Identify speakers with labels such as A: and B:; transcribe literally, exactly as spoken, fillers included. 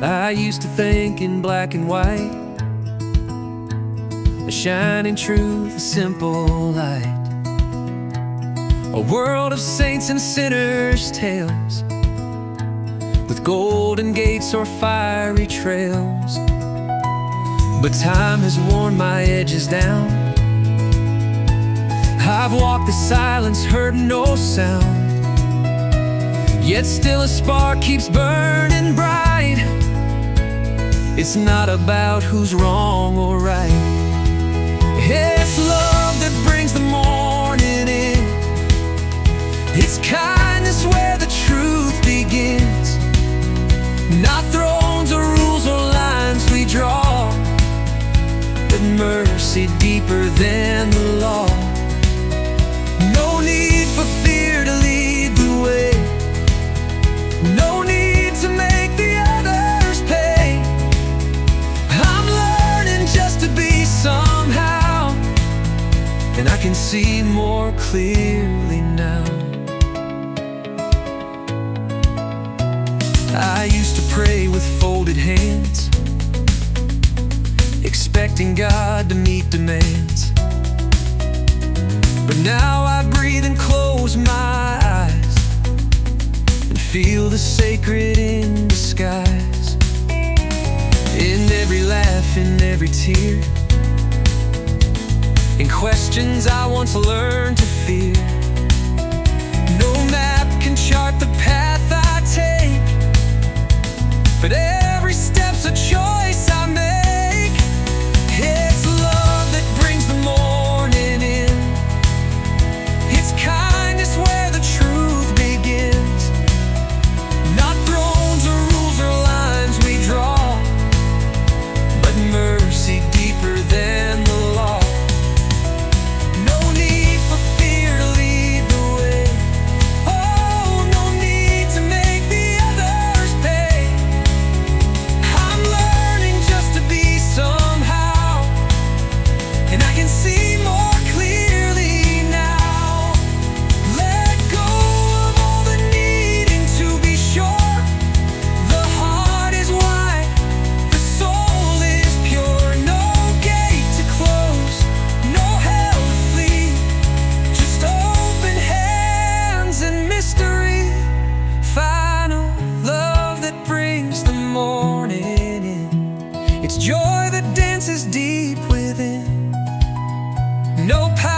A: I used to think in black and white, a shining truth, a simple light, a world of saints and sinners' tales, with golden gates or fiery trails. But time has worn my edges down. I've walked the silence, heard no sound, yet still a spark keeps burning bright. It's not about who's wrong or right. It's love that brings the morning in. It's kindness where the truth begins. Not thrones or rules or lines we draw, but mercy deeper than the law. No need for fear to lead the way. No need to make the others pay. I'm learning just to be somehow, and I can see more clearly now. I used to pray with folded hands, expecting God to meet demands. But now I breathe and close my eyes and feel the sacred in disguise. In every laugh, in every tear, in questions I once learned to fear. No map can chart the path I take, but every step's a choice I make. It's love that brings the morning in. It's kindness where the truth begins. Not thrones or rules or lines we draw, but mercy deeper than the law. No need for fear to lead the way. Oh, no need to make the others pay. I'm learning just to be somehow, and I can see more clearly now. Let go of all the needing to be sure. The heart is wide, the soul is pure. No gate to close, no hell to flee, just open hands and mystery. Final love that brings the morning in. It's joy that dances deep within. No power